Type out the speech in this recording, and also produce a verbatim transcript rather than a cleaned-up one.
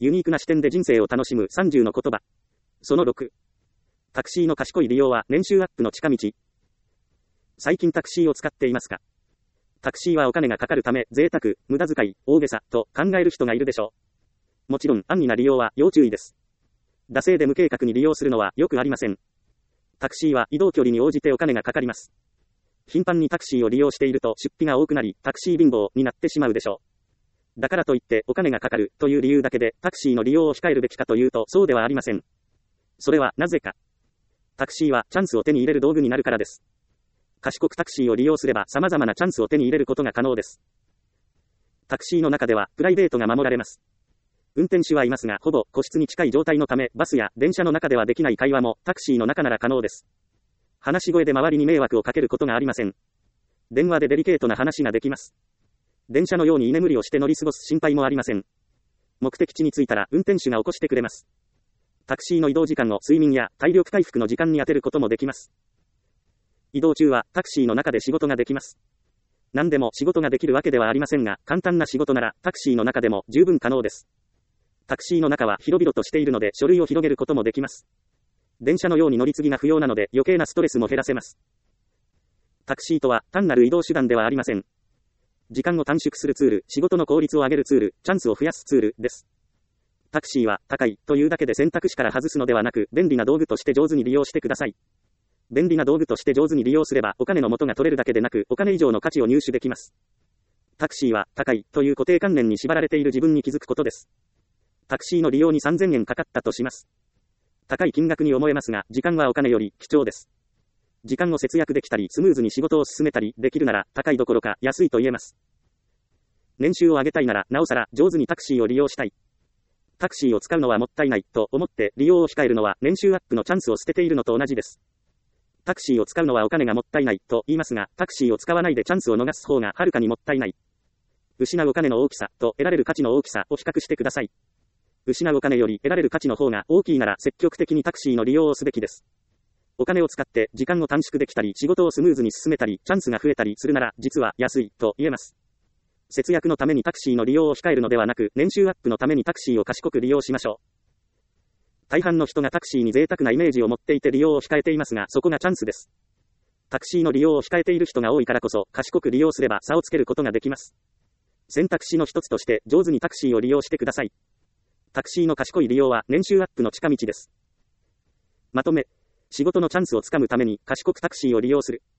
ユニークな視点で人生を楽しむさんじゅうの言葉。そのろく。タクシーの賢い利用は年収アップの近道。最近タクシーを使っていますか？タクシーはお金がかかるため、贅沢、無駄遣い、大げさ、と考える人がいるでしょう。もちろん、安易な利用は要注意です。惰性で無計画に利用するのはよくありません。タクシーは移動距離に応じてお金がかかります。頻繁にタクシーを利用していると出費が多くなり、タクシー貧乏になってしまうでしょう。だからといってお金がかかるという理由だけでタクシーの利用を控えるべきかというとそうではありません。それはなぜか。タクシーはチャンスを手に入れる道具になるからです。賢くタクシーを利用すれば様々なチャンスを手に入れることが可能です。タクシーの中ではプライベートが守られます。運転手はいますがほぼ個室に近い状態のためバスや電車の中ではできない会話もタクシーの中なら可能です。話し声で周りに迷惑をかけることがありません。電話でデリケートな話ができます。電車のように居眠りをして乗り過ごす心配もありません。目的地に着いたら運転手が起こしてくれます。タクシーの移動時間を睡眠や体力回復の時間に充てることもできます。移動中はタクシーの中で仕事ができます。何でも仕事ができるわけではありませんが、簡単な仕事ならタクシーの中でも十分可能です。タクシーの中は広々としているので書類を広げることもできます。電車のように乗り継ぎが不要なので余計なストレスも減らせます。タクシーとは単なる移動手段ではありません。時間を短縮するツール、仕事の効率を上げるツール、チャンスを増やすツールです。タクシーは高いというだけで選択肢から外すのではなく、便利な道具として上手に利用してください。便利な道具として上手に利用すればお金の元が取れるだけでなく、お金以上の価値を入手できます。タクシーは高いという固定観念に縛られている自分に気づくことです。タクシーの利用にさんぜんえんかかったとします。高い金額に思えますが、時間はお金より貴重です。時間を節約できたり、スムーズに仕事を進めたりできるなら、高いどころか安いと言えます。年収を上げたいなら、なおさら上手にタクシーを利用したい。タクシーを使うのはもったいないと思って利用を控えるのは年収アップのチャンスを捨てているのと同じです。タクシーを使うのはお金がもったいないと言いますが、タクシーを使わないでチャンスを逃す方がはるかにもったいない。失うお金の大きさと得られる価値の大きさを比較してください。失うお金より得られる価値の方が大きいなら積極的にタクシーの利用をすべきです。お金を使って時間を短縮できたり、仕事をスムーズに進めたり、チャンスが増えたりするなら、実は安いと言えます。節約のためにタクシーの利用を控えるのではなく、年収アップのためにタクシーを賢く利用しましょう。大半の人がタクシーに贅沢なイメージを持っていて利用を控えていますが、そこがチャンスです。タクシーの利用を控えている人が多いからこそ、賢く利用すれば差をつけることができます。選択肢の一つとして上手にタクシーを利用してください。タクシーの賢い利用は年収アップの近道です。まとめ。仕事のチャンスをつかむために賢くタクシーを利用する。